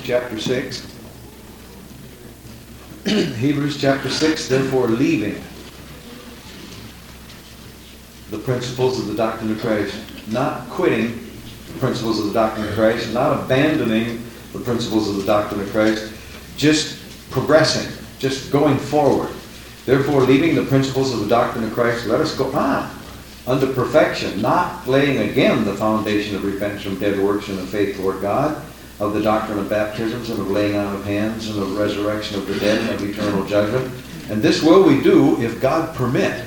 chapter 6. Hebrews chapter 6, therefore leaving the principles of the doctrine of Christ, not quitting the principles of the doctrine of Christ, not abandoning the principles of the doctrine of Christ, just progressing, just going forward. Therefore, leaving the principles of the doctrine of Christ, let us go on unto perfection, not laying again the foundation of repentance from dead works and of faith toward God, of the doctrine of baptisms and of laying on of hands and of resurrection of the dead and of eternal judgment. And this will we do if God permit.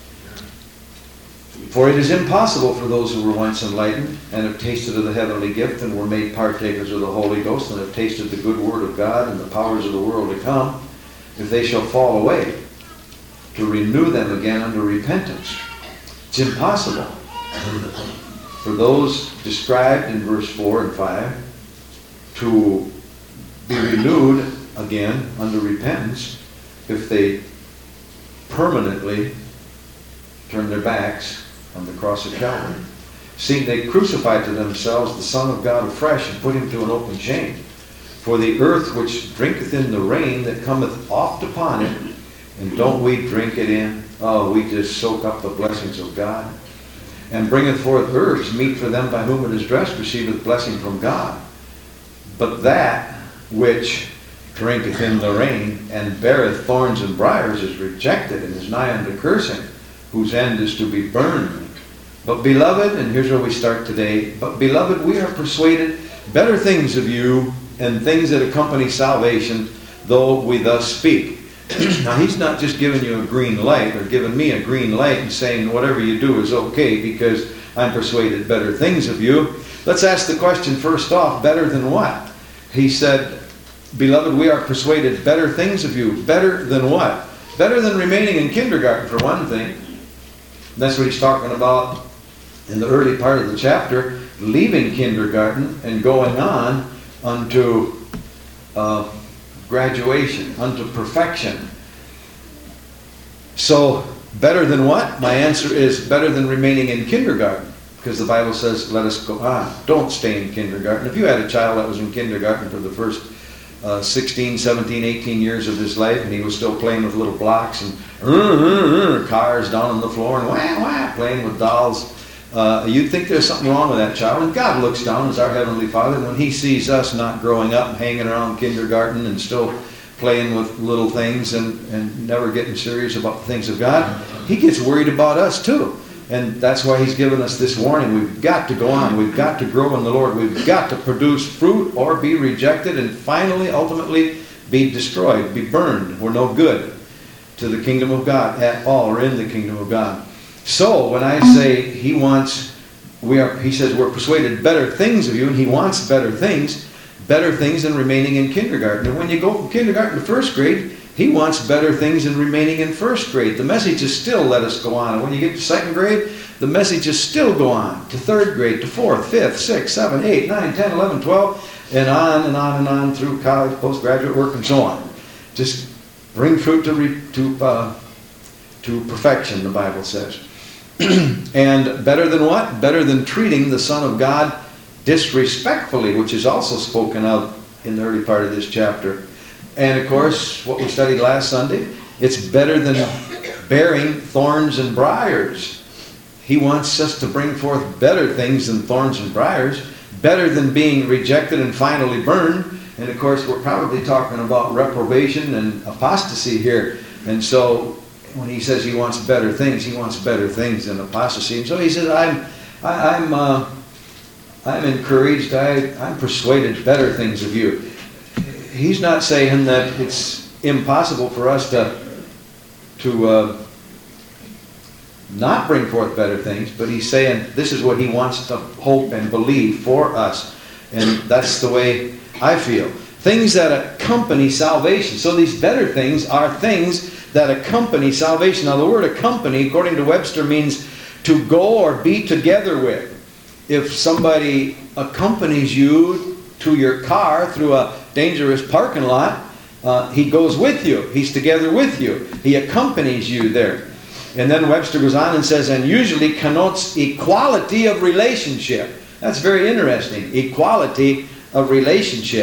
For it is impossible for those who were once enlightened and have tasted of the heavenly gift and were made partakers of the Holy Ghost and have tasted the good word of God and the powers of the world to come, if they shall fall away, to renew them again unto repentance. It's impossible for those described in verse 4 and 5 to be renewed again unto repentance if they permanently turn their backs on the cross of Calvary. See, they crucified to themselves the Son of God afresh and put him to an open shame. For the earth which drinketh in the rain that cometh oft upon it, and don't we drink it in? Oh, we just soak up the blessings of God. And bringeth forth herbs, meet for them by whom it is dressed, receiveth blessing from God. But that which drinketh in the rain, and beareth thorns and briars, is rejected, and is nigh unto cursing, whose end is to be burned. But beloved, and here's where we start today, but beloved, we are persuaded better things of you, and things that accompany salvation, though we thus speak. Now, he's not just giving you a green light, or giving me a green light and saying whatever you do is okay because I'm persuaded better things of you. Let's ask the question first off, better than what? He said, beloved, we are persuaded better things of you. Better than what? Better than remaining in kindergarten, for one thing. That's what he's talking about in the early part of the chapter, leaving kindergarten and going on unto graduation, unto perfection. So, better than what? My answer is better than remaining in kindergarten, because the Bible says, let us go on. Don't stay in kindergarten. If you had a child that was in kindergarten for the first 16, 17, 18 years of his life, and he was still playing with little blocks and cars down on the floor and wah, playing with dolls, you'd think there's something wrong with that child. And God looks down as our Heavenly Father, and when he sees us not growing up and hanging around kindergarten and still playing with little things and never getting serious about the things of God, he gets worried about us too. And that's why he's given us this warning. We've got to go on. We've got to grow in the Lord. We've got to produce fruit or be rejected and finally, ultimately, be destroyed, be burned. We're no good to the kingdom of God at all, or in the kingdom of God. So when I say he says we're persuaded better things of you, and he wants better things than remaining in kindergarten. And when you go from kindergarten to first grade, he wants better things than remaining in first grade. The message is still let us go on. And when you get to second grade, the message is still go on. To third grade, to fourth, fifth, sixth, seventh, 8, 9, 10, 11, 12, and on and on and on through college, postgraduate work, and so on. Just bring fruit to perfection, the Bible says. And better than what? Better than treating the Son of God disrespectfully, which is also spoken of in the early part of this chapter. And of course, what we studied last Sunday, it's better than bearing thorns and briars. He wants us to bring forth better things than thorns and briars, better than being rejected and finally burned. And of course, we're probably talking about reprobation and apostasy here. And so when he says he wants better things than apostasy. And so he says, I'm encouraged, I'm persuaded better things of you. He's not saying that it's impossible for us to not bring forth better things, but he's saying this is what he wants to hope and believe for us. And that's the way I feel. Things that accompany salvation. So these better things are things that accompany salvation. Now the word accompany, according to Webster, means to go or be together with. If somebody accompanies you to your car through a dangerous parking lot, he goes with you. He's together with you. He accompanies you there. And then Webster goes on and says, and usually connotes equality of relationship. That's very interesting. Equality of relationship.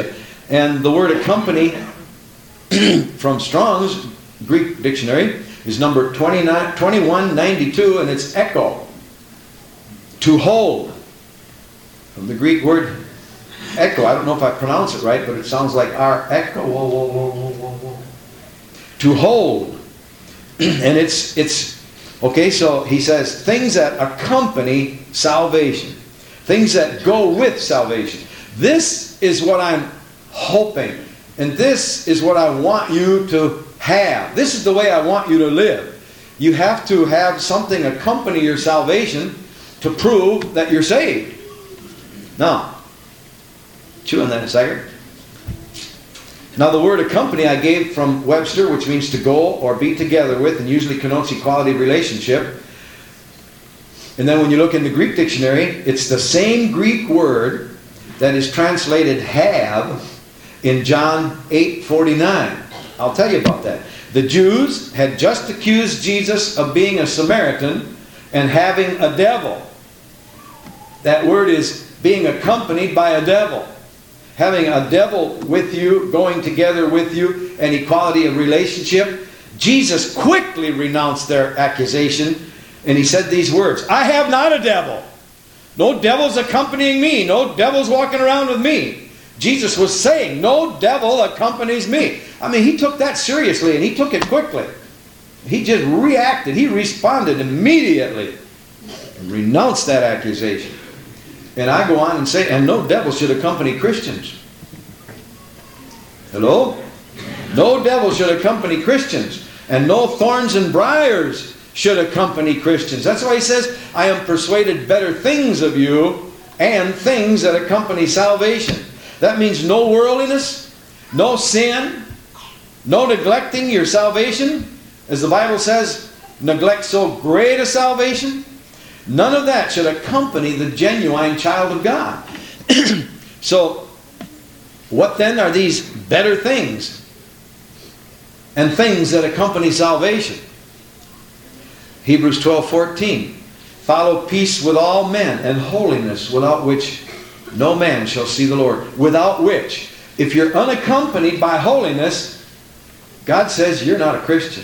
And the word accompany from Strong's Greek dictionary is number 2192, and it's echo. To hold. From the Greek word echo. I don't know if I pronounce it right, but it sounds like our echo. Whoa, whoa, whoa, whoa, whoa, whoa. To hold. And it's okay, so he says things that accompany salvation. Things that go with salvation. This is what I'm hoping. And this is what I want you to have. This is the way I want you to live. You have to have something accompany your salvation to prove that you're saved. Now, chew on that a second. Now the word accompany I gave from Webster, which means to go or be together with, and usually connotes equality relationship. And then when you look in the Greek dictionary, it's the same Greek word that is translated have in John 8:49. I'll tell you about that. The Jews had just accused Jesus of being a Samaritan and having a devil. That word is being accompanied by a devil. Having a devil with you, going together with you, and equality of relationship. Jesus quickly renounced their accusation, and he said these words, I have not a devil. No devil's accompanying me. No devil's walking around with me. Jesus was saying, no devil accompanies me. I mean, he took that seriously, and he took it quickly. He just reacted. He responded immediately and renounced that accusation. And I go on and say, and no devil should accompany Christians. Hello? No devil should accompany Christians. And no thorns and briars should accompany Christians. That's why he says, I am persuaded better things of you and things that accompany salvation. That means no worldliness, no sin, no neglecting your salvation. As the Bible says, neglect so great a salvation. None of that should accompany the genuine child of God. So, what then are these better things and things that accompany salvation? Hebrews 12:14. Follow peace with all men and holiness, without which no man shall see the Lord. Without which, if you're unaccompanied by holiness, God says you're not a Christian.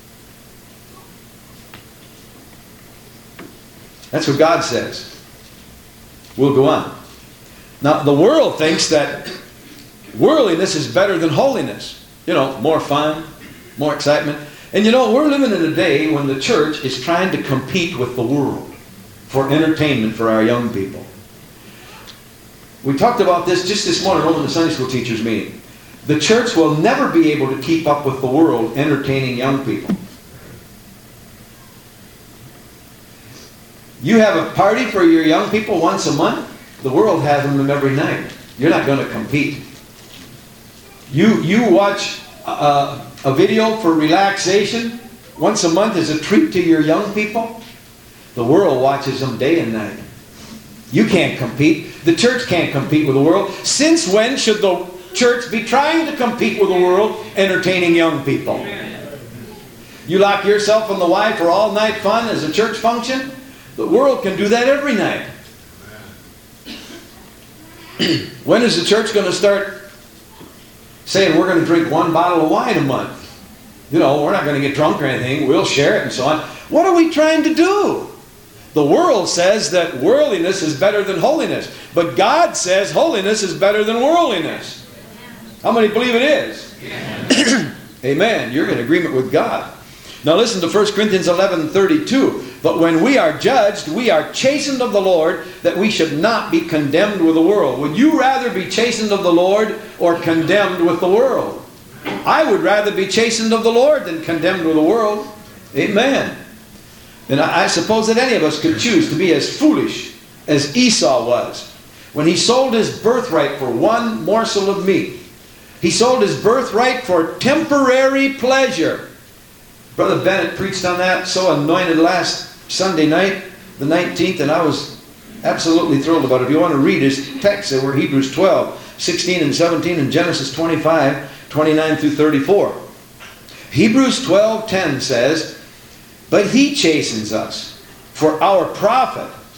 That's what God says. We'll go on. Now, the world thinks that worldliness is better than holiness. You know, more fun, more excitement. And you know, we're living in a day when the church is trying to compete with the world for entertainment for our young people. We talked about this just this morning over the Sunday school teachers meeting. The church will never be able to keep up with the world entertaining young people. You have a party for your young people once a month. The world has them every night. You're not going to compete. You watch a video for relaxation once a month as a treat to your young people. The world watches them day and night. You can't compete. The church can't compete with the world. Since when should the church be trying to compete with the world entertaining young people? You lock yourself and the wife for all-night fun as a church function? The world can do that every night. When is the church going to start saying we're going to drink one bottle of wine a month? You know, we're not going to get drunk or anything. We'll share it and so on. What are we trying to do? The world says that worldliness is better than holiness. But God says holiness is better than worldliness. How many believe it is? Amen. You're in agreement with God. Now listen to 1 Corinthians 11:32. But when we are judged, we are chastened of the Lord, that we should not be condemned with the world. Would you rather be chastened of the Lord or condemned with the world? I would rather be chastened of the Lord than condemned with the world. Amen. And I suppose that any of us could choose to be as foolish as Esau was when he sold his birthright for one morsel of meat. He sold his birthright for temporary pleasure. Brother Bennett preached on that, so anointed, last Sunday night, the 19th, and I was absolutely thrilled about it. If you want to read his text, they were Hebrews 12, 16 and 17, and Genesis 25, 29 through 34. Hebrews 12:10 says, but he chastens us for our profit,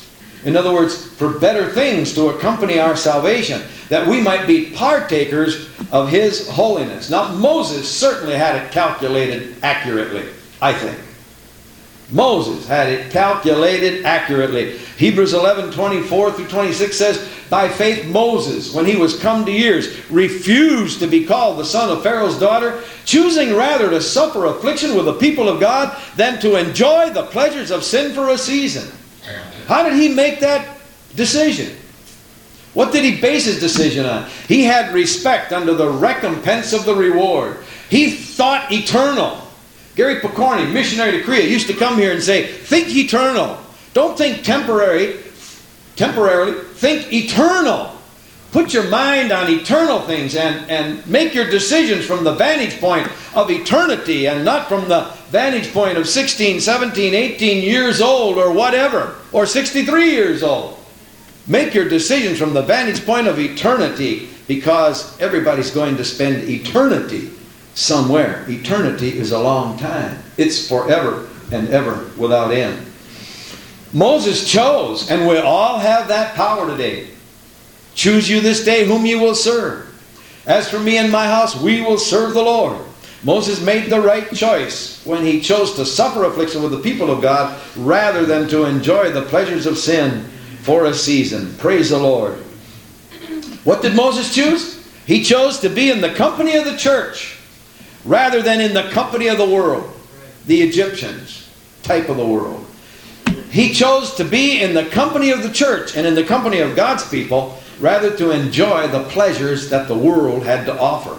In other words, for better things to accompany our salvation, that we might be partakers of His holiness. Now, Moses certainly had it calculated accurately, I think. Moses had it calculated accurately. Hebrews 11:24 through 26 says, by faith Moses, when he was come to years, refused to be called the son of Pharaoh's daughter, choosing rather to suffer affliction with the people of God than to enjoy the pleasures of sin for a season. How did he make that decision? What did he base his decision on? He had respect under the recompense of the reward. He thought eternal. Gary Pokorny, missionary to Korea, used to come here and say, think eternal. Don't think temporarily, think eternal. Put your mind on eternal things and make your decisions from the vantage point of eternity and not from the vantage point of 16, 17, 18 years old or whatever, or 63 years old. Make your decisions from the vantage point of eternity, because everybody's going to spend eternity somewhere. Eternity is a long time. It's forever and ever without end. Moses chose, and we all have that power today. Choose you this day whom you will serve. As for me and my house, we will serve the Lord. Moses made the right choice when he chose to suffer affliction with the people of God rather than to enjoy the pleasures of sin for a season. Praise the Lord. What did Moses choose? He chose to be in the company of the church rather than in the company of the world. The Egyptians, type of the world. He chose to be in the company of the church and in the company of God's people rather to enjoy the pleasures that the world had to offer.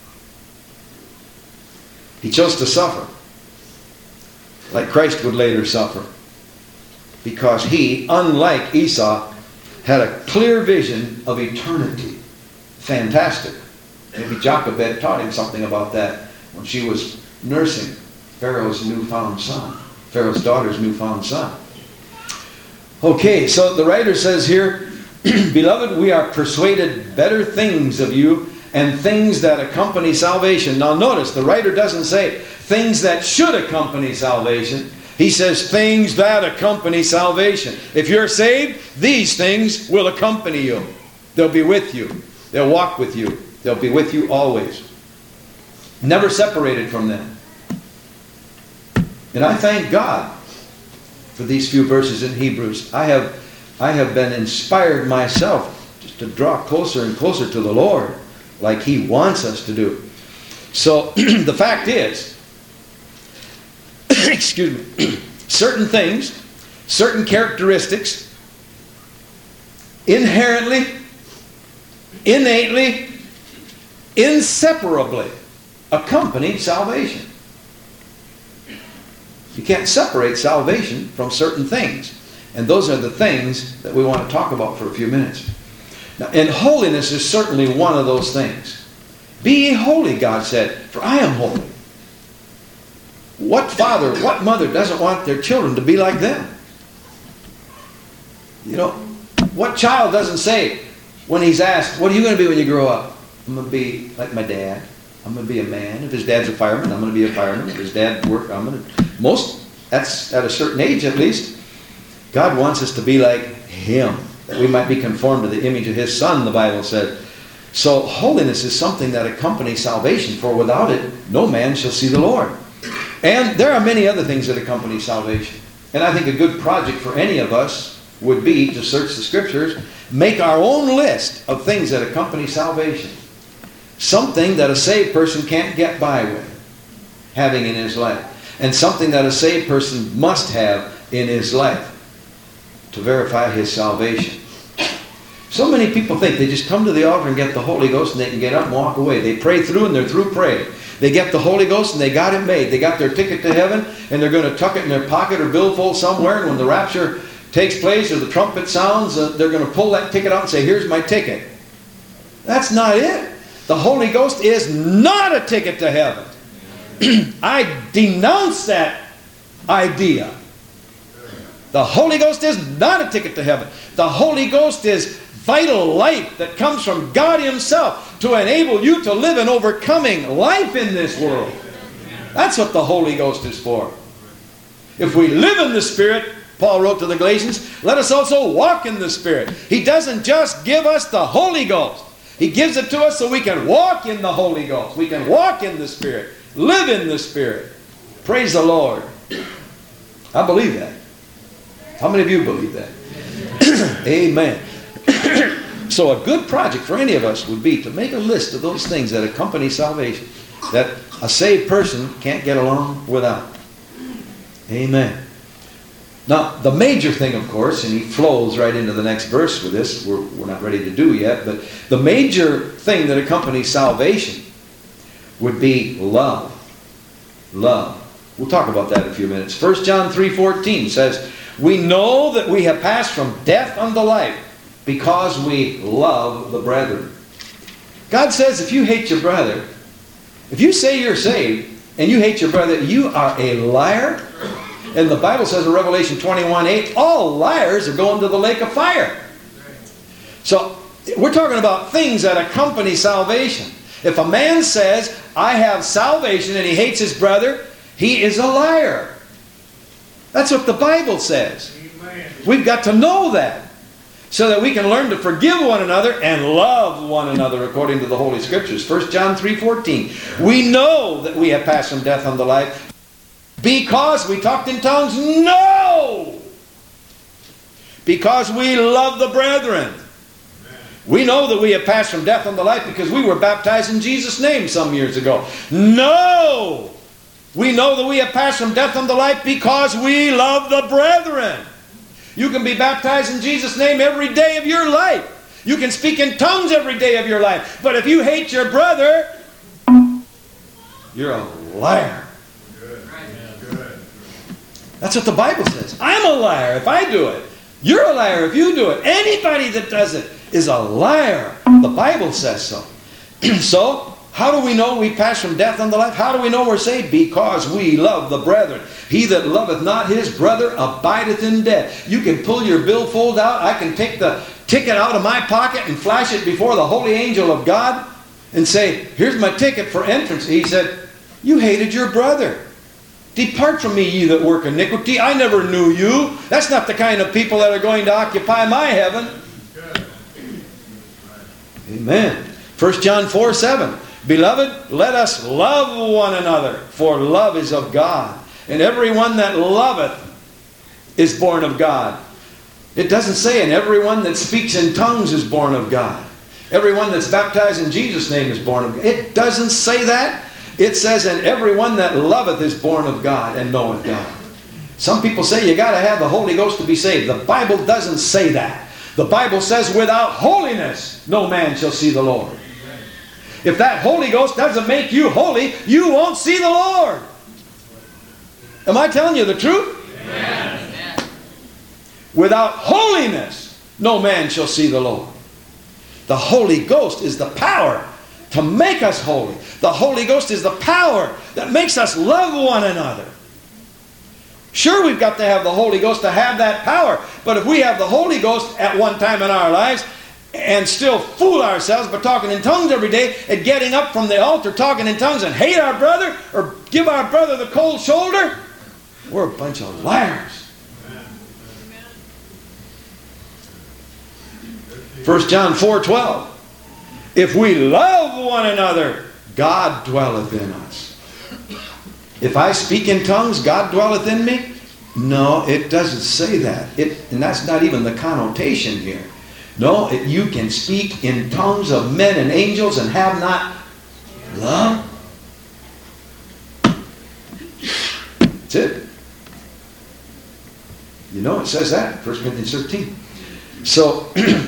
He chose to suffer like Christ would later suffer, because he, unlike Esau, had a clear vision of eternity. Fantastic. Maybe Jochebed taught him something about that when she was nursing Pharaoh's newfound son, Pharaoh's daughter's newfound son. Okay, so the writer says here, Beloved, we are persuaded better things of you and things that accompany salvation. Now notice, the writer doesn't say things that should accompany salvation. He says things that accompany salvation. If you're saved, these things will accompany you. They'll be with you. They'll walk with you. They'll be with you always. Never separated from them. And I thank God for these few verses in Hebrews. I have been inspired myself just to draw closer and closer to the Lord, like He wants us to do. So the fact is, excuse me, certain things, certain characteristics, inherently, innately, inseparably accompany salvation. You can't separate salvation from certain things. And those are the things that we want to talk about for a few minutes. Now, and holiness is certainly one of those things. Be ye holy, God said, for I am holy. What father, what mother doesn't want their children to be like them? You know, what child doesn't say when he's asked, what are you going to be when you grow up? I'm going to be like my dad. I'm going to be a man. If his dad's a fireman, I'm going to be a fireman. If his dad worked, I'm going to... That's at a certain age at least. God wants us to be like Him, that we might be conformed to the image of His Son, the Bible said. So holiness is something that accompanies salvation, for without it, no man shall see the Lord. And there are many other things that accompany salvation. And I think a good project for any of us would be to search the Scriptures, make our own list of things that accompany salvation. Something that a saved person can't get by with having in his life. And something that a saved person must have in his life to verify his salvation. So many people think they just come to the altar and get the Holy Ghost and they can get up and walk away. They pray through and they're through praying. They get the Holy Ghost and they got it made. They got their ticket to heaven and they're going to tuck it in their pocket or billfold somewhere, and when the rapture takes place or the trumpet sounds, they're going to pull that ticket out and say, here's my ticket. That's not it. The Holy Ghost is not a ticket to heaven. I denounce that idea. The Holy Ghost is not a ticket to heaven. The Holy Ghost is vital life that comes from God Himself to enable you to live an overcoming life in this world. That's what the Holy Ghost is for. If we live in the Spirit, Paul wrote to the Galatians, let us also walk in the Spirit. He doesn't just give us the Holy Ghost. He gives it to us so we can walk in the Holy Ghost. We can walk in the Spirit. Live in the Spirit. Praise the Lord. I believe that. How many of you believe that? Amen. So a good project for any of us would be to make a list of those things that accompany salvation, that a saved person can't get along without. Amen. Now, the major thing, of course, and he flows right into the next verse with this, we're not ready to do yet, but the major thing that accompanies salvation would be love. Love. We'll talk about that in a few minutes. 1 John 3:14 says, we know that we have passed from death unto life because we love the brethren. God says if you hate your brother, if you say you're saved and you hate your brother, you are a liar. And the Bible says in Revelation 21:8, all liars are going to the lake of fire. So we're talking about things that accompany salvation. If a man says, I have salvation, and he hates his brother, he is a liar. That's what the Bible says. Amen. We've got to know that, so that we can learn to forgive one another and love one another according to the Holy Scriptures. 1 John 3:14. We know that we have passed from death unto life because we talked in tongues? No! Because we love the brethren. We know that we have passed from death unto life because we were baptized in Jesus' name some years ago. No! We know that we have passed from death unto life because we love the brethren. You can be baptized in Jesus' name every day of your life. You can speak in tongues every day of your life. But if you hate your brother, you're a liar. Good. That's what the Bible says. I'm a liar if I do it. You're a liar if you do it. Anybody that does it is a liar. The Bible says so. So, how do we know we pass from death unto life? How do we know we're saved? Because we love the brethren. He that loveth not his brother abideth in death. You can pull your billfold out. I can take the ticket out of my pocket and flash it before the holy angel of God and say, here's my ticket for entrance. He said, you hated your brother. Depart from me, ye that work iniquity. I never knew you. That's not the kind of people that are going to occupy my heaven. Amen. 1 John 4:7. Beloved, let us love one another, for love is of God. And everyone that loveth is born of God. It doesn't say, and everyone that speaks in tongues is born of God. Everyone that's baptized in Jesus' name is born of God. It doesn't say that. It says, and everyone that loveth is born of God and knoweth God. Some people say you got to have the Holy Ghost to be saved. The Bible doesn't say that. The Bible says, without holiness no man shall see the Lord. If that Holy Ghost doesn't make you holy, you won't see the Lord. Am I telling you the truth? Amen. Without holiness, no man shall see the Lord. The Holy Ghost is the power to make us holy. The Holy Ghost is the power that makes us love one another. Sure, we've got to have the Holy Ghost to have that power. But if we have the Holy Ghost at one time in our lives and still fool ourselves by talking in tongues every day and getting up from the altar talking in tongues and hate our brother or give our brother the cold shoulder, we're a bunch of liars. 1 John 4:12. If we love one another, God dwelleth in us. If I speak in tongues, God dwelleth in me? No, it doesn't say that. And that's not even the connotation here. No, you can speak in tongues of men and angels and have not love. That's it. You know it says that, 1 Corinthians 13. So,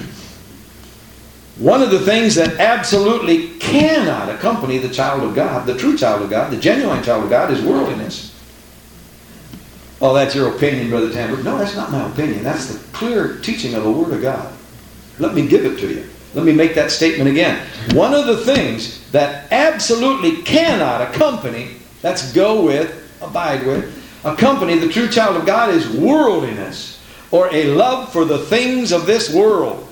one of the things that absolutely cannot accompany the child of God, the true child of God, the genuine child of God, is worldliness. Oh, that's your opinion, Brother Tamber. No, that's not my opinion. That's the clear teaching of the Word of God. Let me give it to you. Let me make that statement again. One of the things that absolutely cannot accompany, that's go with, abide with, accompany the true child of God is worldliness, or a love for the things of this world.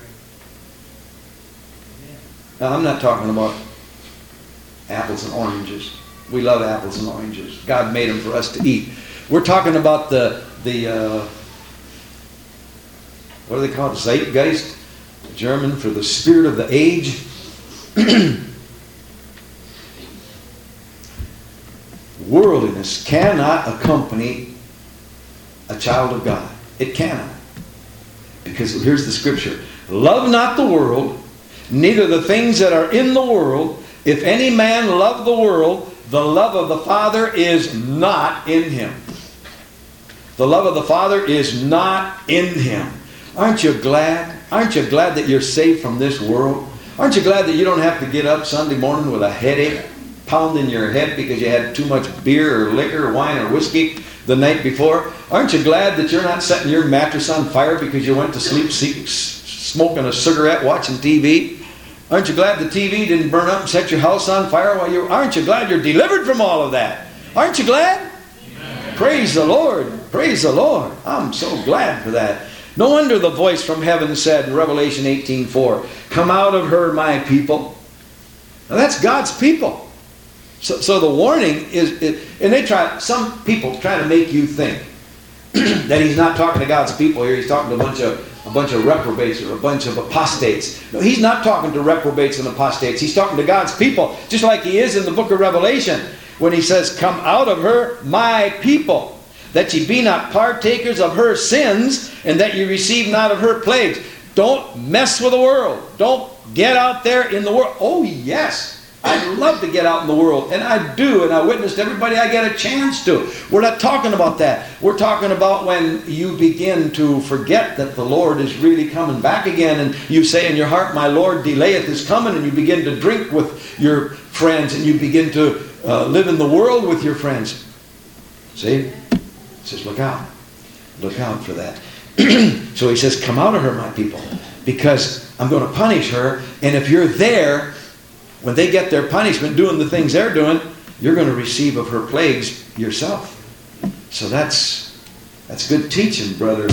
Now, I'm not talking about apples and oranges. We love apples and oranges. God made them for us to eat. We're talking about the what do they call it? Zeitgeist, German for the spirit of the age. Worldliness cannot accompany a child of God. It cannot. Because here's the scripture. Love not the world, neither the things that are in the world. If any man love the world, the love of the Father is not in him. The love of the Father is not in him. Aren't you glad? Aren't you glad that you're saved from this world? Aren't you glad that you don't have to get up Sunday morning with a headache pounding your head because you had too much beer or liquor or wine or whiskey the night before? Aren't you glad that you're not setting your mattress on fire because you went to sleep smoking a cigarette, watching TV? Aren't you glad the TV didn't burn up and set your house on fire while you... Aren't you glad you're delivered from all of that? Aren't you glad? Amen. Praise the Lord. Praise the Lord. I'm so glad for that. No wonder the voice from heaven said in Revelation 18:4, come out of her, my people. Now that's God's people. So the warning is, and some people try to make you think that he's not talking to God's people here. He's talking to a bunch of reprobates or a bunch of apostates. No, he's not talking to reprobates and apostates. He's talking to God's people, just like he is in the book of Revelation when he says, come out of her, my people, that ye be not partakers of her sins, and that ye receive not of her plagues. Don't mess with the world. Don't get out there in the world. Oh, yes. I love to get out in the world, and I do, and I witness to everybody I get a chance to. We're not talking about that. We're talking about when you begin to forget that the Lord is really coming back again, and you say in your heart, my Lord delayeth his coming, and you begin to drink with your friends, and you begin to live in the world with your friends. See? He says, look out. Look out for that. So he says, come out of her, my people, because I'm going to punish her, and if you're there, when they get their punishment doing the things they're doing, you're going to receive of her plagues yourself. So that's good teaching, brother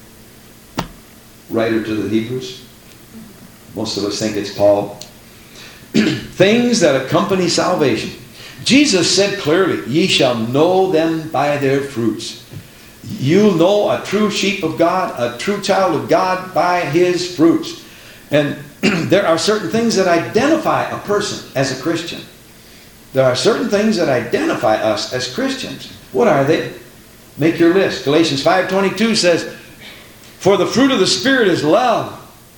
writer to the Hebrews. Most of us think it's Paul. Things that accompany salvation. Jesus said clearly, ye shall know them by their fruits. You'll know a true sheep of God, a true child of God by his fruits. And there are certain things that identify a person as a Christian. There are certain things that identify us as Christians. What are they? Make your list. Galatians 5:22 says, for the fruit of the Spirit is love.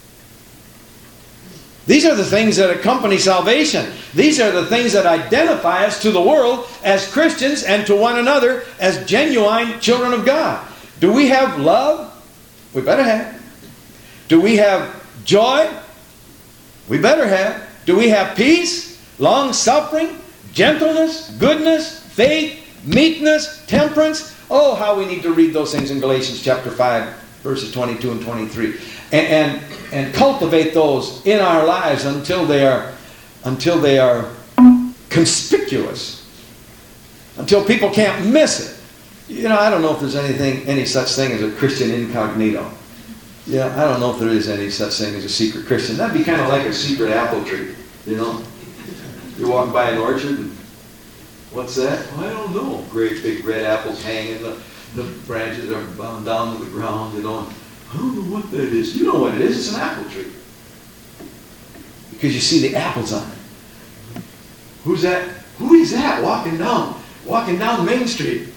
These are the things that accompany salvation. These are the things that identify us to the world as Christians and to one another as genuine children of God. Do we have love? We better have. Do we have joy? We better have. Do we have peace, long-suffering, gentleness, goodness, faith, meekness, temperance? Oh, how we need to read those things in Galatians chapter 5, verses 22 and 23. And cultivate those in our lives until they are conspicuous. Until people can't miss it. You know, I don't know if there's any such thing as a Christian incognito. Yeah, I don't know if there is any such thing as a secret Christian. That'd be kind of like a secret apple tree, you know. You're walking by an orchard, and what's that? Well, I don't know. Great big red apples hanging, the branches are bound down to the ground, you know. I don't know what that is. You know what it is. It's an apple tree. Because you see the apples on it. Who's that? Who is that walking down Main Street?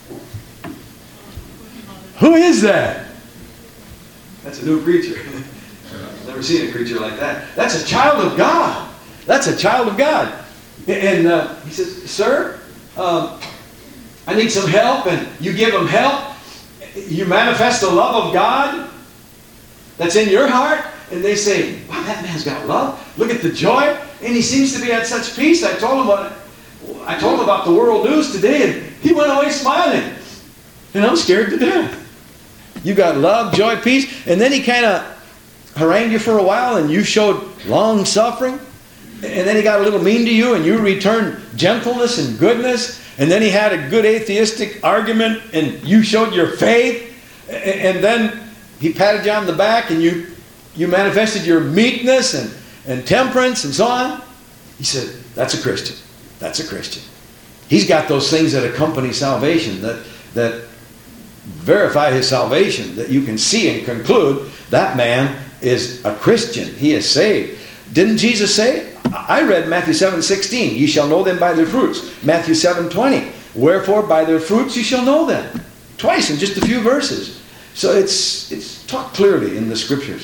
Who is that? That's a new creature. Never seen a creature like that. That's a child of God. That's a child of God. And he says, sir, I need some help. And you give him help. You manifest the love of God that's in your heart. And they say, wow, that man's got love. Look at the joy. And he seems to be at such peace. I told him about the world news today, and he went away smiling. And I'm scared to death. You got love, joy, peace. And then he kind of harangued you for a while, and you showed long suffering. And then he got a little mean to you, and you returned gentleness and goodness. And then he had a good atheistic argument, and you showed your faith. And then he patted you on the back, and you manifested your meekness and temperance and so on. He said, that's a Christian. That's a Christian. He's got those things that accompany salvation, that verify his salvation, that you can see and conclude that man is a Christian. He is saved. Didn't Jesus say? I read Matthew 7:16. Ye shall know them by their fruits. Matthew 7:20. Wherefore by their fruits you shall know them. Twice in just a few verses. So it's taught clearly in the Scriptures.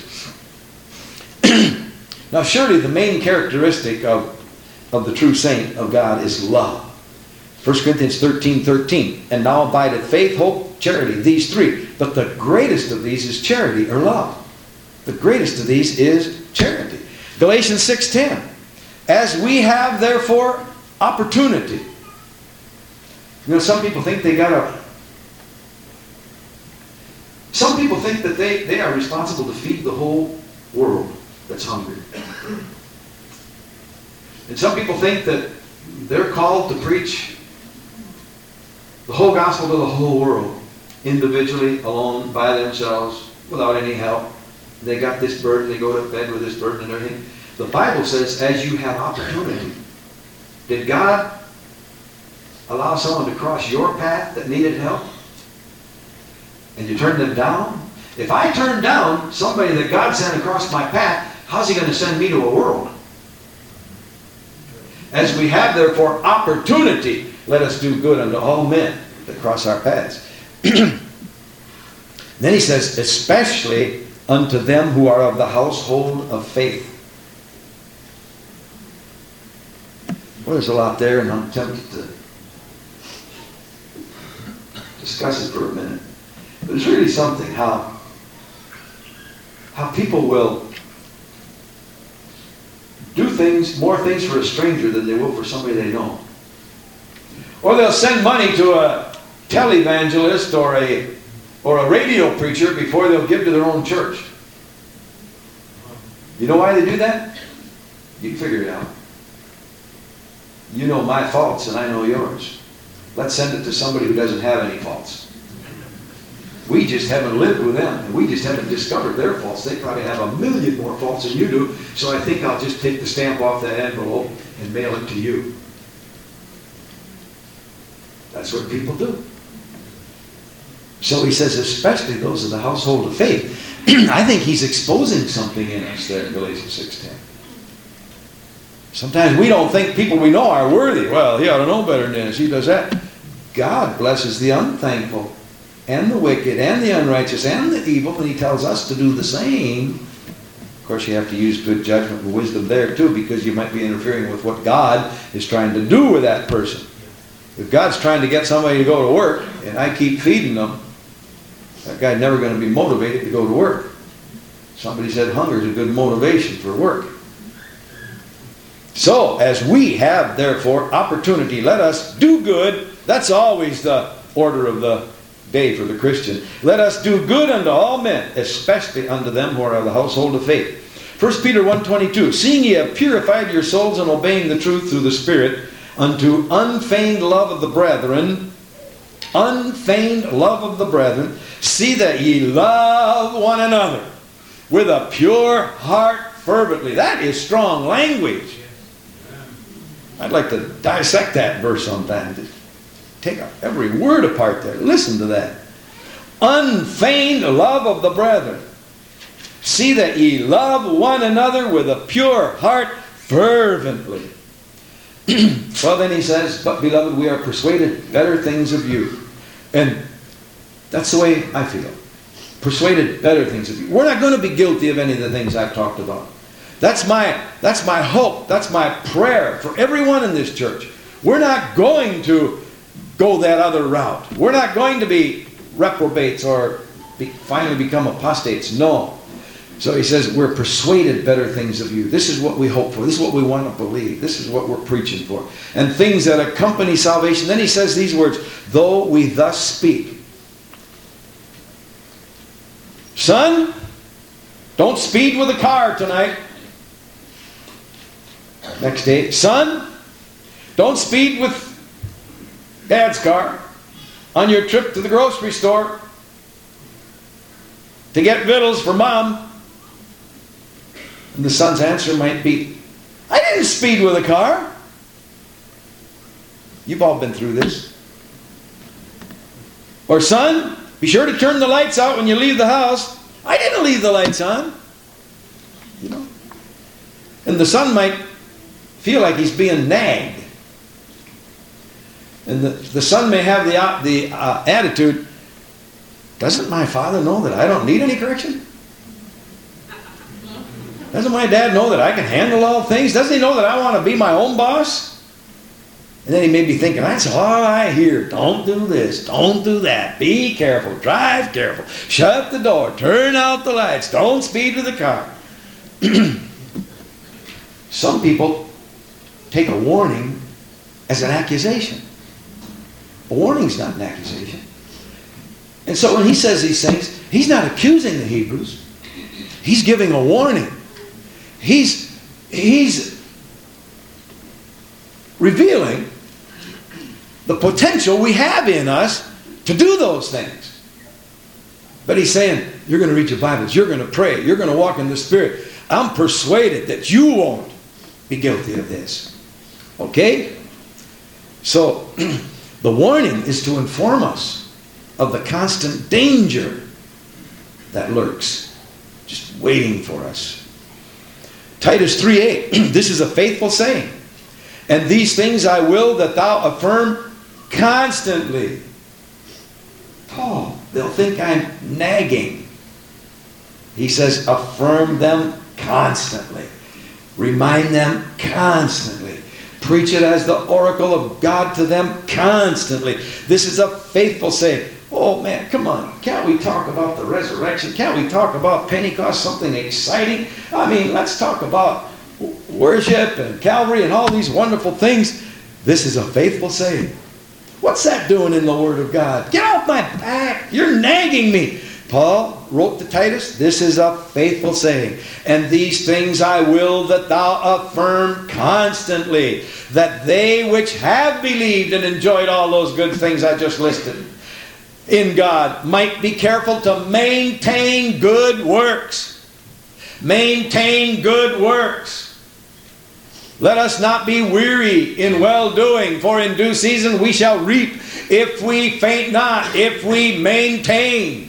Now surely the main characteristic of the true saint of God is love. 1 Corinthians 13:13. And now abideth faith, hope, charity. These three. But the greatest of these is charity or love. The greatest of these is charity. Galatians 6:10. As we have therefore opportunity. You know, some people think they some people think that they are responsible to feed the whole world that's hungry. And some people think that they're called to preach the whole gospel to the whole world, individually, alone, by themselves, without any help. They got this burden, they go to bed with this burden and everything. The Bible says, as you have opportunity. Did God allow someone to cross your path that needed help? And you turned them down? If I turn down somebody that God sent across my path, how's he going to send me to a world? As we have therefore opportunity, let us do good unto all men that cross our paths. Then he says, especially unto them who are of the household of faith. Well, there's a lot there, and I'm tempted to discuss it for a minute. But it's really something how people will do more things for a stranger than they will for somebody they know. Or they'll send money to a televangelist or a radio preacher before they'll give to their own church. You know why they do that? You can figure it out. You know my faults and I know yours. Let's send it to somebody who doesn't have any faults. We just haven't lived with them, and we just haven't discovered their faults. They probably have a million more faults than you do, so I think I'll just take the stamp off that envelope and mail it to you. That's what people do. So he says, especially those of the household of faith. I think he's exposing something in us there in Galatians 6:10. Sometimes we don't think people we know are worthy. Well, he ought to know better than this. He does that. God blesses the unthankful and the wicked and the unrighteous and the evil, and he tells us to do the same. Of course, you have to use good judgment and wisdom there too, because you might be interfering with what God is trying to do with that person. If God's trying to get somebody to go to work, and I keep feeding them, that guy's never going to be motivated to go to work. Somebody said hunger is a good motivation for work. So, as we have, therefore, opportunity, let us do good. That's always the order of the day for the Christian. Let us do good unto all men, especially unto them who are of the household of faith. 1 Peter 1:22, seeing ye have purified your souls in obeying the truth through the Spirit, unto unfeigned love of the brethren, see that ye love one another with a pure heart fervently. That is strong language. I'd like to dissect that verse sometime. Just take every word apart there. Listen to that. Unfeigned love of the brethren. See that ye love one another with a pure heart fervently. Well, then he says, but beloved, we are persuaded better things of you. And that's the way I feel. Persuaded better things of you. We're not going to be guilty of any of the things I've talked about. That's my hope. That's my prayer for everyone in this church. We're not going to go that other route. We're not going to be reprobates or finally become apostates. No. So he says, we're persuaded better things of you. This is what we hope for. This is what we want to believe. This is what we're preaching for. And things that accompany salvation. Then he says these words, though we thus speak. Son, don't speed with a car tonight. Next day, son, don't speed with Dad's car on your trip to the grocery store to get victuals for Mom. And the son's answer might be, I didn't speed with a car. You've all been through this. Or son, Be sure to turn the lights out when you leave the house. I didn't leave the lights on. You know. And the son might feel like he's being nagged. And the son may have the attitude, doesn't my father know that I don't need any correction? Doesn't my dad know that I can handle all things? Doesn't he know that I want to be my own boss? And then he may be thinking, that's all I hear. Don't do this. Don't do that. Be careful. Drive careful. Shut the door. Turn out the lights. Don't speed with the car. Some people take a warning as an accusation. A warning's not an accusation. And so when he says these things, he's not accusing the Hebrews. He's giving a warning. He's revealing the potential we have in us to do those things. But he's saying, you're going to read your Bibles, you're going to pray, you're going to walk in the Spirit. I'm persuaded that you won't be guilty of this. Okay? So, the warning is to inform us of the constant danger that lurks, just waiting for us. Titus 3:8, this is a faithful saying. And these things I will that thou affirm constantly. Oh, they'll think I'm nagging. He says, affirm them constantly. Remind them constantly. Preach it as the oracle of God to them constantly. This is a faithful saying. Oh man, come on. Can't we talk about the resurrection? Can't we talk about Pentecost, something exciting? I mean, let's talk about worship and Calvary and all these wonderful things. This is a faithful saying. What's that doing in the Word of God? Get off my back. You're nagging me. Paul wrote to Titus, this is a faithful saying. And these things I will that thou affirm constantly, that they which have believed and enjoyed all those good things I just listed in God might be careful to maintain good works. Maintain good works. Let us not be weary in well-doing, for in due season we shall reap if we faint not, if we maintain.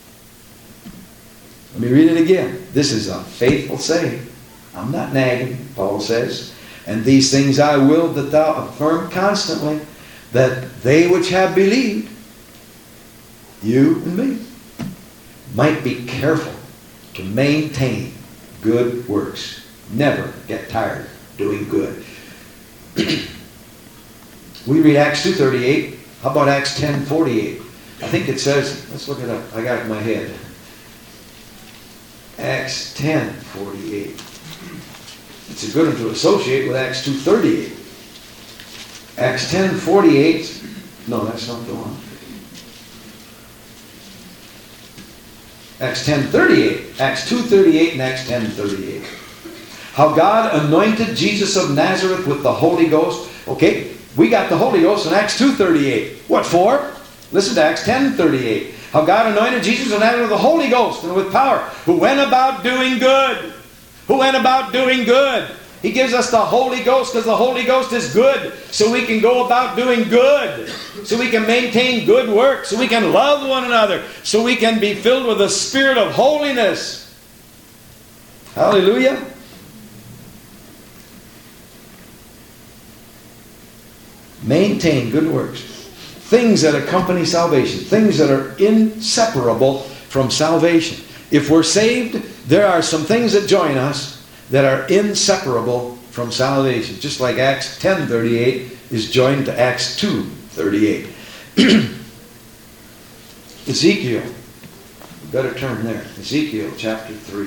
Let me read it again. This is a faithful saying. I'm not nagging, Paul says. And these things I will that thou affirm constantly, that they which have believed, you and me, might be careful to maintain good works. Never get tired doing good. We read Acts 2:38. How about Acts 10:48? I think it says, let's look it up. I got it in my head. Acts 10:48. It's a good one to associate with Acts 2:38. Acts 10:48. No, that's not the one. Acts 10:38. Acts 2:38 and Acts 10:38. How God anointed Jesus of Nazareth with the Holy Ghost. Okay, we got the Holy Ghost in Acts 2:38. What for? Listen to Acts 10:38. How God anointed Jesus of Nazareth with the Holy Ghost and with power, who went about doing good. Who went about doing good. He gives us the Holy Ghost because the Holy Ghost is good. So we can go about doing good. So we can maintain good work. So we can love one another. So we can be filled with the Spirit of holiness. Hallelujah. Maintain good works. Things that accompany salvation. Things that are inseparable from salvation. If we're saved, there are some things that join us that are inseparable from salvation. Just like Acts 10:38 is joined to Acts 2:38. Ezekiel. We better turn there. Ezekiel chapter 3.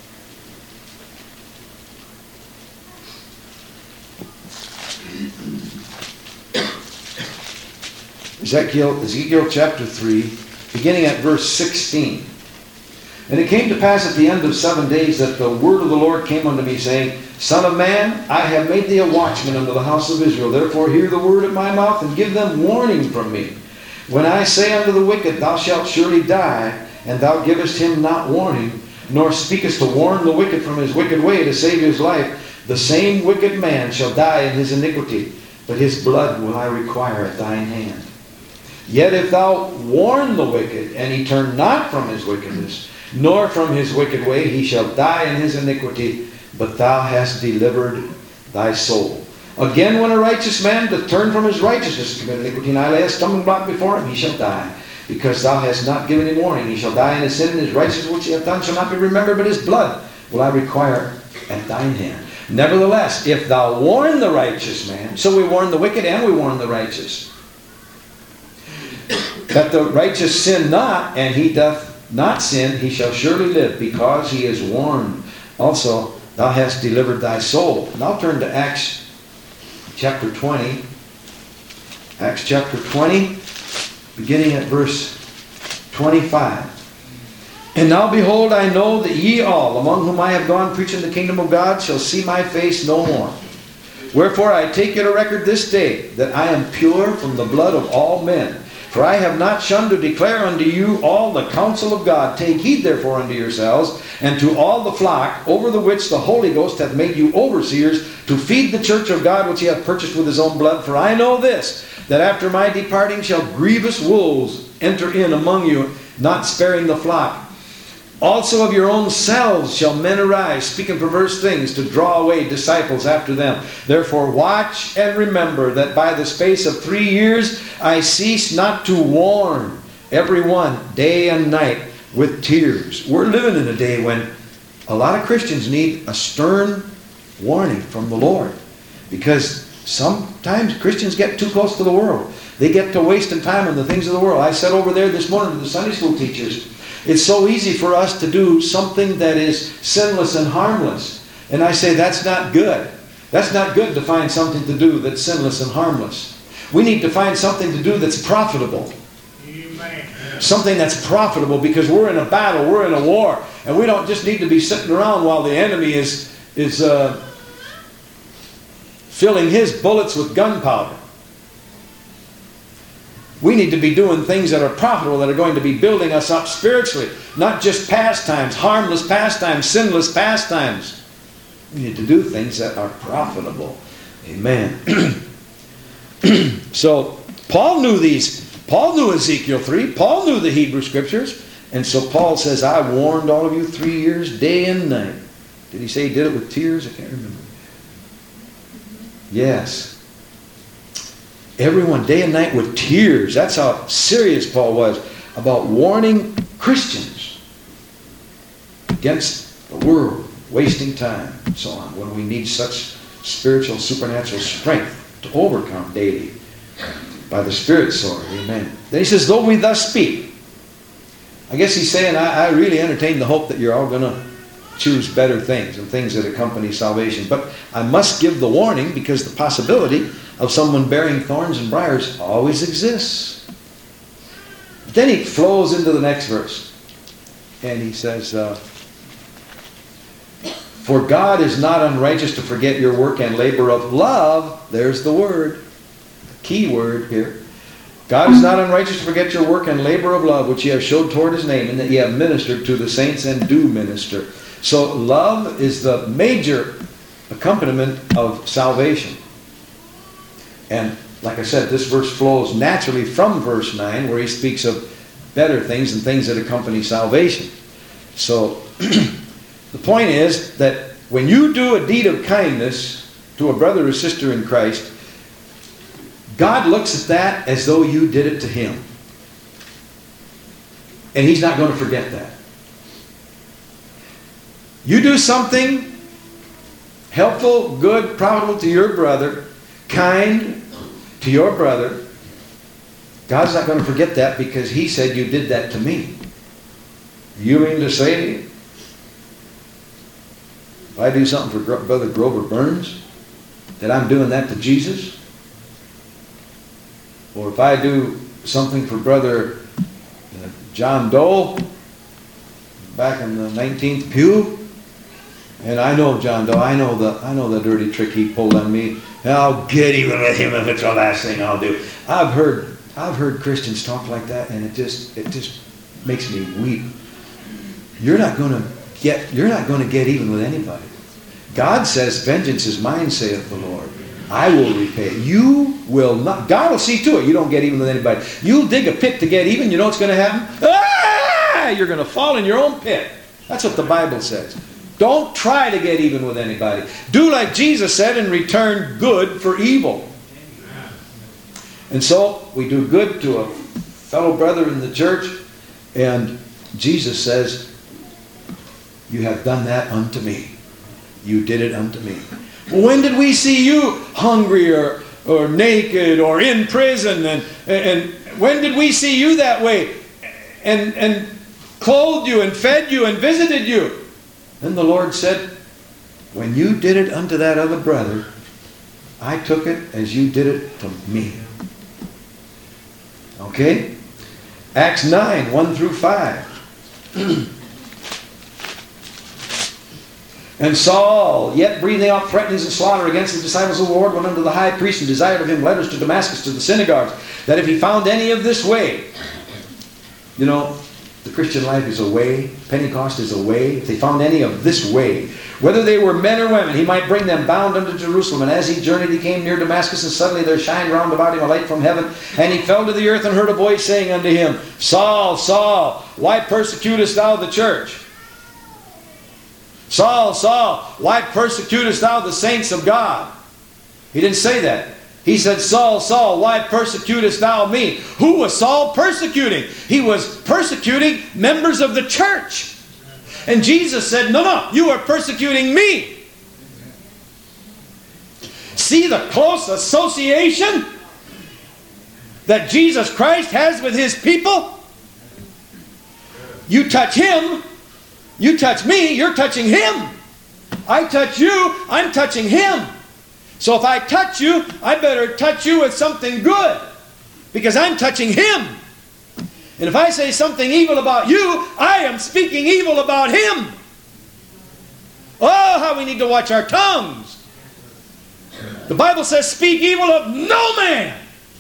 Ezekiel chapter 3, beginning at verse 16. And it came to pass at the end of 7 days that the word of the Lord came unto me, saying, Son of man, I have made thee a watchman unto the house of Israel. Therefore hear the word of my mouth, and give them warning from me. When I say unto the wicked, Thou shalt surely die, and thou givest him not warning, nor speakest to warn the wicked from his wicked way to save his life, the same wicked man shall die in his iniquity, but his blood will I require at thine hand. Yet if thou warn the wicked, and he turn not from his wickedness, nor from his wicked way, he shall die in his iniquity, but thou hast delivered thy soul. Again, when a righteous man doth turn from his righteousness to commit iniquity, and I lay a stumbling block before him, he shall die. Because thou hast not given him warning, he shall die in his sin, and his righteousness which he hath done shall not be remembered, but his blood will I require at thine hand. Nevertheless, if thou warn the righteous man, so we warn the wicked and we warn the righteous, that the righteous sin not, and he doth not sin, he shall surely live, because he is warned. Also, thou hast delivered thy soul. And I'll turn to Acts chapter 20. Acts chapter 20, beginning at verse 25. And now behold, I know that ye all, among whom I have gone preaching the kingdom of God, shall see my face no more. Wherefore I take it a record this day, that I am pure from the blood of all men. For I have not shunned to declare unto you all the counsel of God. Take heed therefore unto yourselves, and to all the flock, over the which the Holy Ghost hath made you overseers, to feed the church of God, which he hath purchased with his own blood. For I know this, that after my departing shall grievous wolves enter in among you, not sparing the flock. Also of your own selves shall men arise, speaking perverse things, to draw away disciples after them. Therefore watch and remember that by the space of 3 years I cease not to warn every one day and night with tears. We're living in a day when a lot of Christians need a stern warning from the Lord. Because sometimes Christians get too close to the world. They get to wasting time on the things of the world. I said over there this morning to the Sunday school teachers, it's so easy for us to do something that is sinless and harmless. And I say that's not good. That's not good to find something to do that's sinless and harmless. We need to find something to do that's profitable. Amen. Something that's profitable, because we're in a battle, we're in a war, and we don't just need to be sitting around while the enemy is filling his bullets with gunpowder. We need to be doing things that are profitable, that are going to be building us up spiritually. Not just pastimes, harmless pastimes, sinless pastimes. We need to do things that are profitable. Amen. So, Paul knew these. Paul knew Ezekiel 3. Paul knew the Hebrew Scriptures. And so Paul says, I warned all of you 3 years, day and night. Did he say he did it with tears? I can't remember. Yes. Everyone, day and night with tears. That's how serious Paul was about warning Christians against the world, wasting time, and so on, when we need such spiritual, supernatural strength to overcome daily by the Spirit's sword. Amen. Then he says, though we thus speak. I guess he's saying, I really entertain the hope that you're all going to choose better things and things that accompany salvation. But I must give the warning, because the possibility of someone bearing thorns and briars always exists. But then he flows into the next verse. And he says, for God is not unrighteous to forget your work and labor of love. There's the word, the key word here. God is not unrighteous to forget your work and labor of love, which ye have showed toward his name, and that ye have ministered to the saints and do minister. So love is the major accompaniment of salvation. And like I said, this verse flows naturally from verse 9, where he speaks of better things and things that accompany salvation. So the point is that when you do a deed of kindness to a brother or sister in Christ, God looks at that as though you did it to him. And he's not going to forget that. You do something helpful, good, profitable to your brother, kind to your brother, God's not going to forget that, because he said you did that to me. You mean to say, if I do something for Brother Grover Burns, that I'm doing that to Jesus? Or if I do something for Brother John Doe back in the 19th pew, and I know John Doe, I know the dirty trick he pulled on me. I'll get even with him if it's the last thing I'll do. I've heard Christians talk like that, and it just makes me weep. You're not going to get even with anybody. God says, vengeance is mine, saith the Lord. I will repay. You will not. God will see to it. You don't get even with anybody. You'll dig a pit to get even. You know what's going to happen? Ah! You're going to fall in your own pit. That's what the Bible says. Don't try to get even with anybody. Do like Jesus said and return good for evil. And so we do good to a fellow brother in the church, and Jesus says, you have done that unto me. You did it unto me. When did we see you hungry or naked or in prison? And when did we see you that way? And clothed you and fed you and visited you? Then the Lord said, when you did it unto that other brother, I took it as you did it to me. Okay? Acts 9, 1 through 5. And Saul, yet breathing out threatenings and slaughter against the disciples of the Lord, went unto the high priest and desired of him letters to Damascus to the synagogues, that if he found any of this way, you know, the Christian life is a way, Pentecost is a way, if they found any of this way, whether they were men or women, he might bring them bound unto Jerusalem. And as he journeyed, he came near Damascus, and suddenly there shined round about him a light from heaven, and he fell to the earth and heard a voice saying unto him, Saul, Saul, why persecutest thou the church? Saul, Saul, why persecutest thou the saints of God? He didn't say that. He said, Saul, Saul, why persecutest thou me? Who was Saul persecuting? He was persecuting members of the church. And Jesus said, no, you are persecuting me. See the close association that Jesus Christ has with His people? You touch Him, you touch me, you're touching Him. I touch you, I'm touching Him. So if I touch you, I better touch you with something good, because I'm touching Him. And if I say something evil about you, I am speaking evil about Him. Oh, how we need to watch our tongues. The Bible says, speak evil of no man.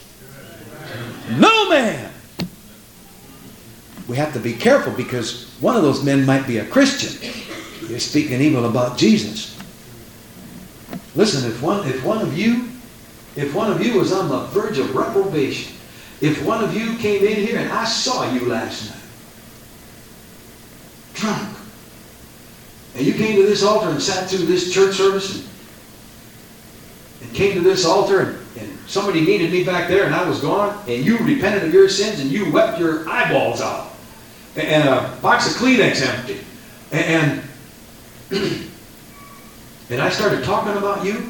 No man. We have to be careful, because one of those men might be a Christian. You're speaking evil about Jesus. Listen, if one of you was on the verge of reprobation, if one of you came in here and I saw you last night, drunk, and you came to this altar and sat through this church service and came to this altar and somebody needed me back there and I was gone, and you repented of your sins and you wept your eyeballs out, and a box of Kleenex empty, and I started talking about you,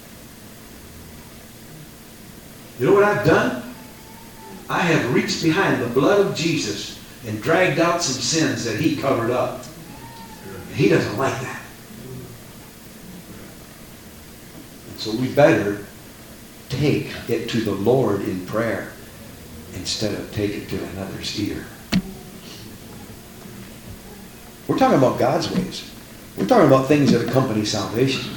you know what I've done? I have reached behind the blood of Jesus and dragged out some sins that He covered up. And He doesn't like that. And so we better take it to the Lord in prayer instead of take it to another's ear. We're talking about God's ways. We're talking about things that accompany salvation.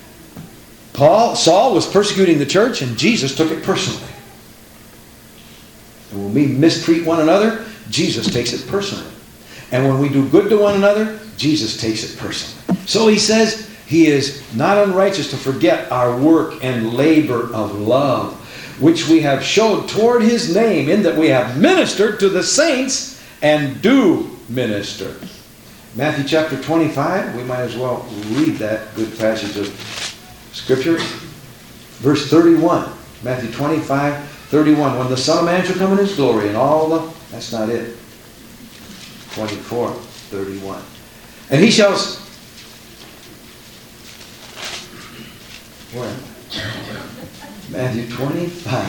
Saul was persecuting the church, and Jesus took it personally. And when we mistreat one another, Jesus takes it personally. And when we do good to one another, Jesus takes it personally. So He says He is not unrighteous to forget our work and labor of love, which we have showed toward His name, in that we have ministered to the saints and do minister. Matthew chapter 25, we might as well read that good passage of Scripture. Verse 31. Matthew 25, 31. When the Son of Man shall come in His glory and all the... That's not it. 24, 31. And He shall... Where? Matthew 25,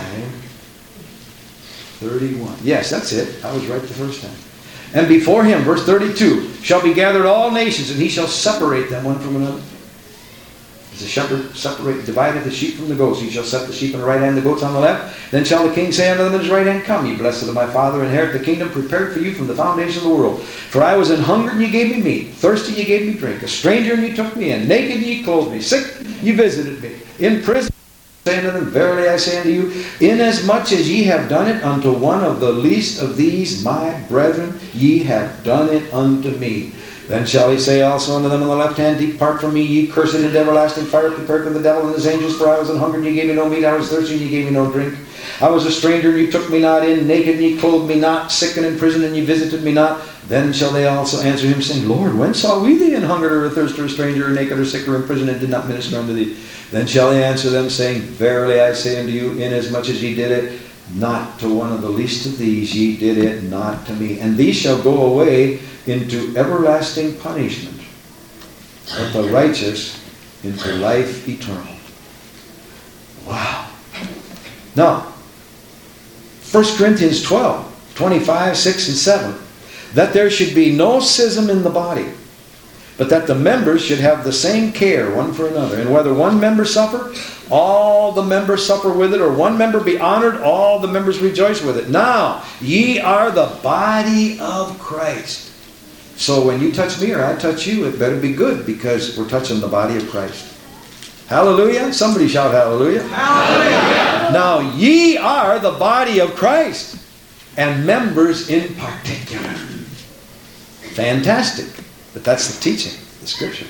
31. Yes, that's it. I was right the first time. And before Him, verse 32, shall be gathered all nations, and He shall separate them one from another. As the shepherd divideth the sheep from the goats, He shall set the sheep on the right hand, the goats on the left. Then shall the King say unto them in His right hand, Come, ye blessed of my Father, inherit the kingdom prepared for you from the foundation of the world. For I was an hunger, and ye gave me meat. Thirsty, ye gave me drink. A stranger, and ye took me in. Naked, and ye clothed me. Sick, ye visited me. In prison, saying unto them, Verily I say unto you, inasmuch as ye have done it unto one of the least of these my brethren, ye have done it unto me. Then shall he say also unto them on the left hand, Depart from me, ye cursed, into everlasting fire, prepared for the devil and his angels. For I was an hungered, and ye gave me no meat. I was thirsty, and ye gave me no drink. I was a stranger, and ye took me not in. Naked, and ye clothed me not. Sick and in prison, and ye visited me not. Then shall they also answer him, saying, Lord, when saw we thee an hungered, or athirst, or a stranger, or naked, or sick, or in prison, and did not minister unto thee? Then shall he answer them, saying, Verily I say unto you, inasmuch as ye did it not to one of the least of these, ye did it not to me. And these shall go away into everlasting punishment, but the righteous into life eternal. Wow. Now, 1 Corinthians 12, 25, 6, and 7. That there should be no schism in the body, but that the members should have the same care one for another. And whether one member suffer, all the members suffer with it, or one member be honored, all the members rejoice with it. Now, ye are the body of Christ. So when you touch me or I touch you, it better be good, because we're touching the body of Christ. Hallelujah. Somebody shout hallelujah. Hallelujah. Now, ye are the body of Christ, and members in particular. Fantastic. But that's the teaching, the Scripture.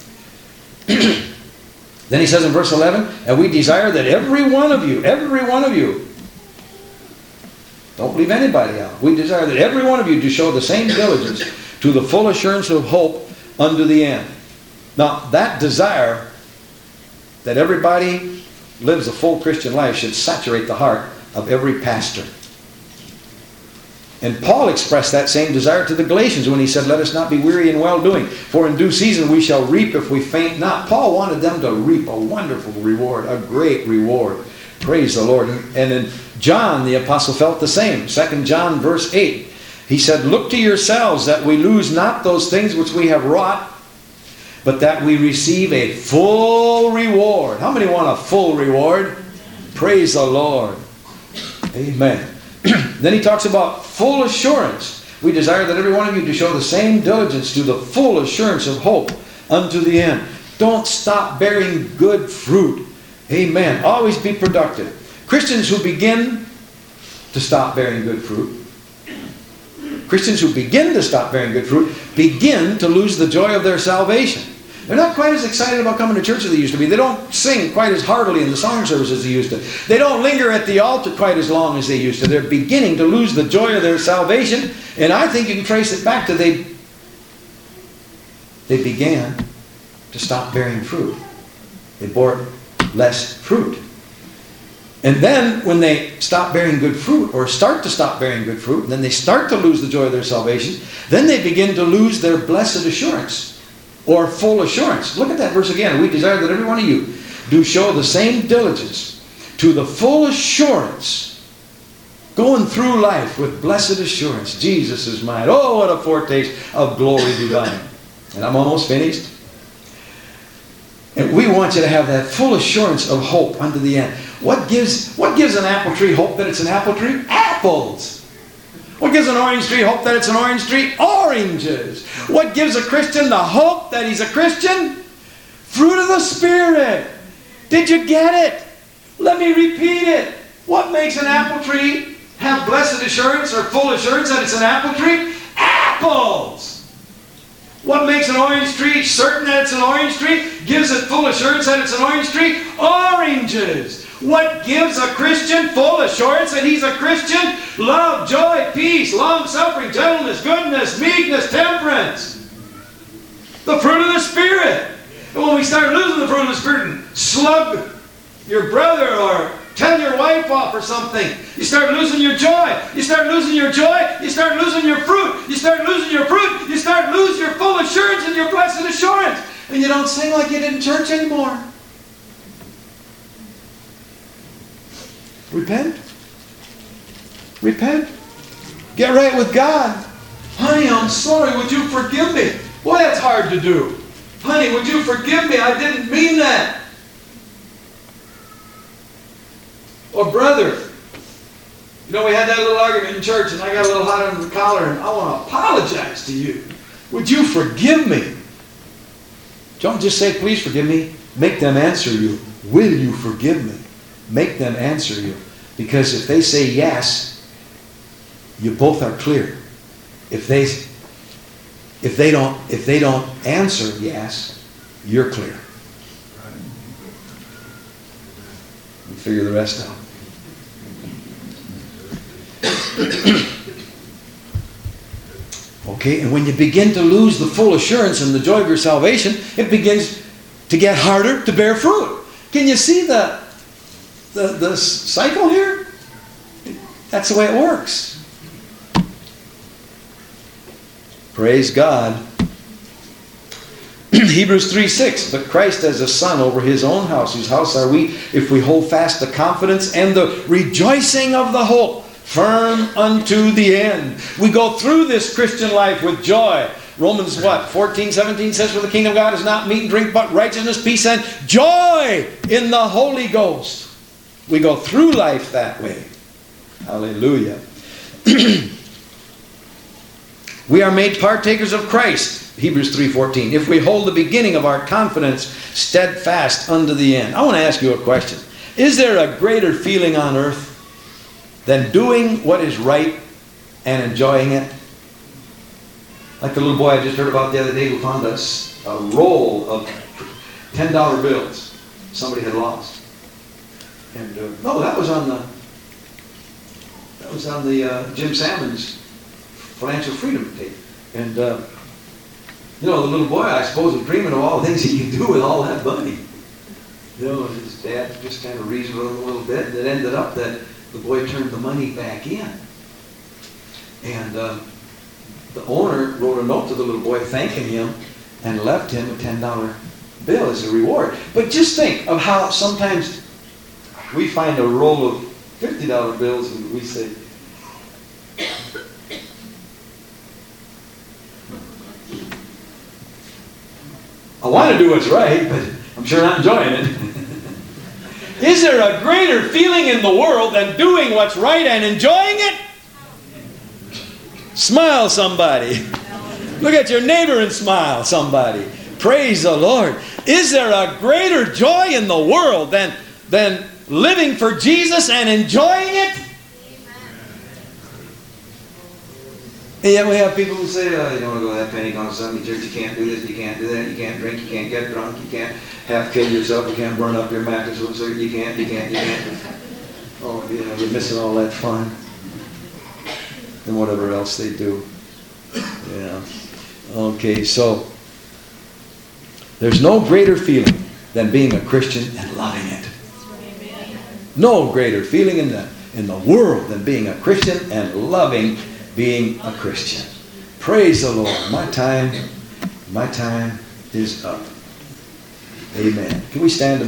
Then he says in verse 11, and we desire that every one of you, don't leave anybody out. We desire that every one of you do show the same diligence to the full assurance of hope unto the end. Now, that desire that everybody lives a full Christian life should saturate the heart of every pastor. And Paul expressed that same desire to the Galatians when he said, let us not be weary in well-doing, for in due season we shall reap if we faint not. Paul wanted them to reap a wonderful reward, a great reward. Praise the Lord. And in John, the apostle felt the same. 2 John verse 8. He said, look to yourselves that we lose not those things which we have wrought, but that we receive a full reward. How many want a full reward? Praise the Lord. Amen. Then he talks about full assurance. We desire that every one of you to show the same diligence to the full assurance of hope unto the end. Don't stop bearing good fruit. Amen. Always be productive. Christians who begin to stop bearing good fruit, begin to lose the joy of their salvation. They're not quite as excited about coming to church as they used to be. They don't sing quite as heartily in the song service as they used to. They don't linger at the altar quite as long as they used to. They're beginning to lose the joy of their salvation. And I think you can trace it back to they began to stop bearing fruit. They bore less fruit. And then when they stop bearing good fruit, or start to stop bearing good fruit, and then they start to lose the joy of their salvation, then they begin to lose their blessed assurance, or full assurance. Look at that verse again. We desire that every one of you do show the same diligence to the full assurance, going through life with blessed assurance. Jesus is mine. Oh, what a foretaste of glory divine. And I'm almost finished. And we want you to have that full assurance of hope unto the end. What gives an apple tree hope that it's an apple tree? Apples. What gives an orange tree hope that it's an orange tree? Oranges. What gives a Christian the hope that he's a Christian? Fruit of the Spirit. Did you get it? Let me repeat it. What makes an apple tree have blessed assurance or full assurance that it's an apple tree? Apples. What makes an orange tree certain that it's an orange tree? Gives it full assurance that it's an orange tree? Oranges. What gives a Christian full assurance that he's a Christian? Love, joy, peace, long-suffering, gentleness, goodness, meekness, temperance. The fruit of the Spirit. And when we start losing the fruit of the Spirit and slug your brother or tell your wife off or something, you start losing your joy. You start losing your joy. You start losing your fruit. You start losing your fruit. You start losing your full assurance and your blessed assurance. And you don't sing like you did in church anymore. Repent. Repent. Get right with God. Honey, I'm sorry. Would you forgive me? Well, that's hard to do. Honey, would you forgive me? I didn't mean that. Or brother, you know, we had that little argument in church and I got a little hot under the collar and I want to apologize to you. Would you forgive me? Don't just say, please forgive me. Make them answer you. Will you forgive me? Make them answer you. Because if they say yes, you both are clear. If If they don't answer yes, you're clear. You figure the rest out. Okay, and when you begin to lose the full assurance and the joy of your salvation, it begins to get harder to bear fruit. Can you see the cycle here? That's the way it works. Praise God. Hebrews 3:6, but Christ as a son over his own house. Whose house are we if we hold fast the confidence and the rejoicing of the hope firm unto the end? We go through this Christian life with joy. Romans 14:17 says, for the kingdom of God is not meat and drink, but righteousness, peace, and joy in the Holy Ghost. We go through life that way. Hallelujah. We are made partakers of Christ. Hebrews 3:14. If we hold the beginning of our confidence steadfast unto the end. I want to ask you a question. Is there a greater feeling on earth than doing what is right and enjoying it? Like the little boy I just heard about the other day who found a roll of $10 bills somebody had lost. And that was on the Jim Salmon's Financial Freedom tape. And the little boy, I suppose, was dreaming of all the things he could do with all that money. His dad just kind of reasoned with him a little bit, and it ended up that the boy turned the money back in. And the owner wrote a note to the little boy thanking him and left him a $10 bill as a reward. But just think of how sometimes we find a roll of $50 bills and we say, I want to do what's right, but I'm sure not enjoying it. Is there a greater feeling in the world than doing what's right and enjoying it? Smile, somebody. Look at your neighbor and smile, somebody. Praise the Lord. Is there a greater joy in the world than living for Jesus and enjoying it? And yet we have people who say, you don't want to go to that Pentecostal Sunday church, you can't do this, you can't do that, you can't drink, you can't get drunk, you can't kill yourself, you can't burn up your mattress, you can't. Oh, you're missing all that fun. And whatever else they do. Yeah. Okay, so there's no greater feeling than being a Christian and loving it. No greater feeling in the world than being a Christian and loving being a Christian. Praise the Lord. My time is up. Amen. Can we stand a minute?